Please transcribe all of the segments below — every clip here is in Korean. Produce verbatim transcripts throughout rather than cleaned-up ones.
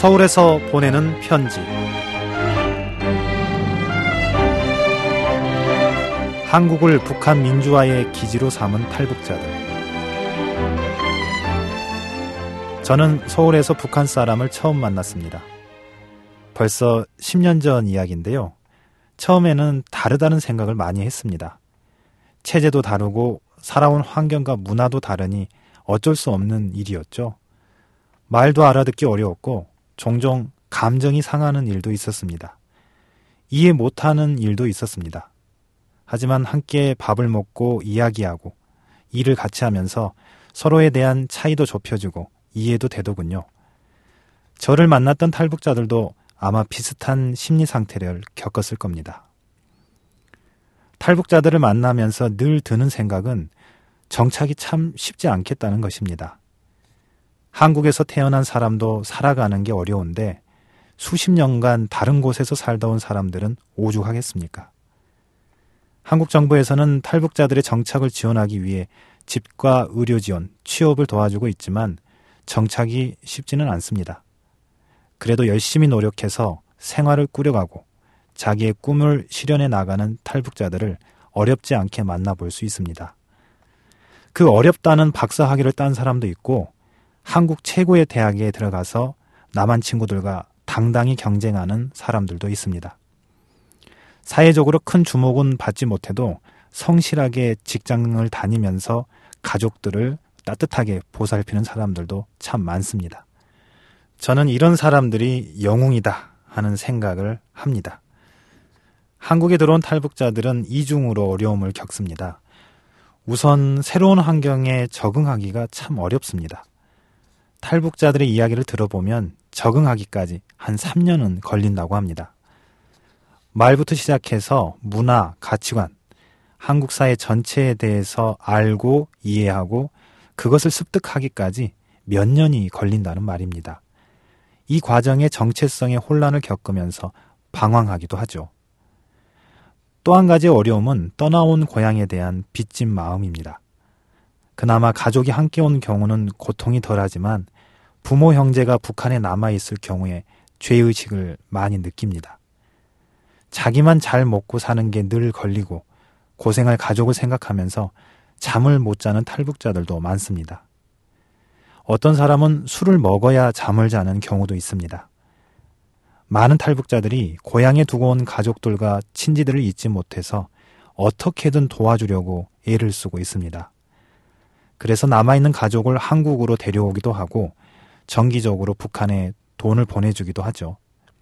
서울에서 보내는 편지. 한국을 북한 민주화의 기지로 삼은 탈북자들. 저는 서울에서 북한 사람을 처음 만났습니다. 벌써 십 년 전 이야기인데요. 처음에는 다르다는 생각을 많이 했습니다. 체제도 다르고 살아온 환경과 문화도 다르니 어쩔 수 없는 일이었죠. 말도 알아듣기 어려웠고 종종 감정이 상하는 일도 있었습니다. 이해 못하는 일도 있었습니다. 하지만 함께 밥을 먹고 이야기하고 일을 같이 하면서 서로에 대한 차이도 좁혀지고 이해도 되더군요. 저를 만났던 탈북자들도 아마 비슷한 심리 상태를 겪었을 겁니다. 탈북자들을 만나면서 늘 드는 생각은 정착이 참 쉽지 않겠다는 것입니다. 한국에서 태어난 사람도 살아가는 게 어려운데 수십 년간 다른 곳에서 살다 온 사람들은 오죽하겠습니까? 한국 정부에서는 탈북자들의 정착을 지원하기 위해 집과 의료 지원, 취업을 도와주고 있지만 정착이 쉽지는 않습니다. 그래도 열심히 노력해서 생활을 꾸려가고 자기의 꿈을 실현해 나가는 탈북자들을 어렵지 않게 만나볼 수 있습니다. 그 어렵다는 박사학위를 딴 사람도 있고 한국 최고의 대학에 들어가서 남한 친구들과 당당히 경쟁하는 사람들도 있습니다. 사회적으로 큰 주목은 받지 못해도 성실하게 직장을 다니면서 가족들을 따뜻하게 보살피는 사람들도 참 많습니다. 저는 이런 사람들이 영웅이다 하는 생각을 합니다. 한국에 들어온 탈북자들은 이중으로 어려움을 겪습니다. 우선 새로운 환경에 적응하기가 참 어렵습니다. 탈북자들의 이야기를 들어보면 적응하기까지 한 삼 년은 걸린다고 합니다. 말부터 시작해서 문화, 가치관, 한국 사회 전체에 대해서 알고 이해하고 그것을 습득하기까지 몇 년이 걸린다는 말입니다. 이 과정에 정체성의 혼란을 겪으면서 방황하기도 하죠. 또 한 가지 어려움은 떠나온 고향에 대한 빚진 마음입니다. 그나마 가족이 함께 온 경우는 고통이 덜하지만 부모 형제가 북한에 남아있을 경우에 죄의식을 많이 느낍니다. 자기만 잘 먹고 사는 게 늘 걸리고 고생할 가족을 생각하면서 잠을 못 자는 탈북자들도 많습니다. 어떤 사람은 술을 먹어야 잠을 자는 경우도 있습니다. 많은 탈북자들이 고향에 두고 온 가족들과 친지들을 잊지 못해서 어떻게든 도와주려고 애를 쓰고 있습니다. 그래서 남아있는 가족을 한국으로 데려오기도 하고 정기적으로 북한에 돈을 보내주기도 하죠.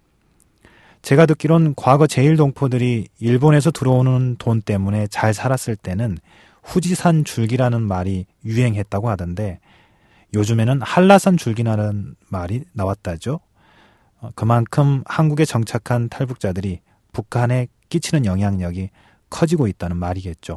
제가 듣기론 과거 제일 동포들이 일본에서 들어오는 돈 때문에 잘 살았을 때는 후지산 줄기라는 말이 유행했다고 하던데 요즘에는 한라산 줄기라는 말이 나왔다죠. 그만큼 한국에 정착한 탈북자들이 북한에 끼치는 영향력이 커지고 있다는 말이겠죠.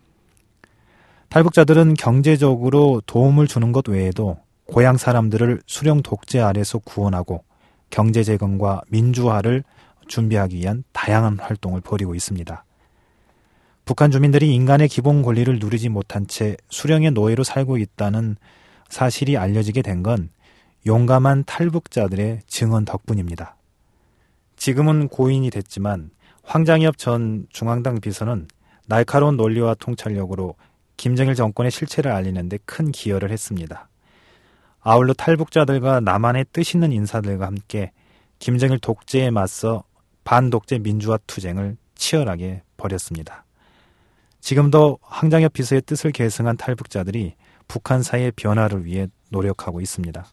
탈북자들은 경제적으로 도움을 주는 것 외에도 고향 사람들을 수령 독재 아래서 구원하고 경제 재건과 민주화를 준비하기 위한 다양한 활동을 벌이고 있습니다. 북한 주민들이 인간의 기본 권리를 누리지 못한 채 수령의 노예로 살고 있다는 사실이 알려지게 된 건 용감한 탈북자들의 증언 덕분입니다. 지금은 고인이 됐지만 황장엽 전 중앙당 비서는 날카로운 논리와 통찰력으로 김정일 정권의 실체를 알리는 데 큰 기여를 했습니다. 아울러 탈북자들과 남한의 뜻있는 인사들과 함께 김정일 독재에 맞서 반독재 민주화 투쟁을 치열하게 벌였습니다. 지금도 황장엽 비서의 뜻을 계승한 탈북자들이 북한 사회의 변화를 위해 노력하고 있습니다.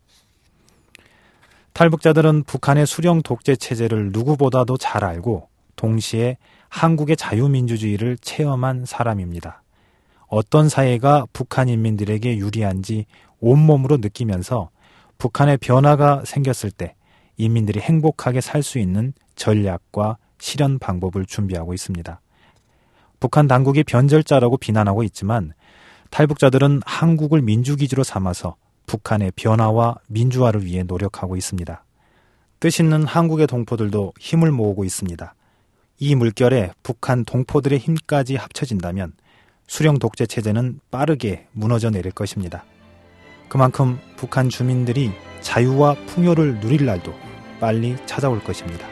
탈북자들은 북한의 수령 독재 체제를 누구보다도 잘 알고 동시에 한국의 자유민주주의를 체험한 사람입니다. 어떤 사회가 북한 인민들에게 유리한지 온몸으로 느끼면서 북한의 변화가 생겼을 때 인민들이 행복하게 살 수 있는 전략과 실현 방법을 준비하고 있습니다. 북한 당국이 변절자라고 비난하고 있지만 탈북자들은 한국을 민주기지로 삼아서 북한의 변화와 민주화를 위해 노력하고 있습니다. 뜻있는 한국의 동포들도 힘을 모으고 있습니다. 이 물결에 북한 동포들의 힘까지 합쳐진다면 수령 독재 체제는 빠르게 무너져 내릴 것입니다. 그만큼 북한 주민들이 자유와 풍요를 누릴 날도 빨리 찾아올 것입니다.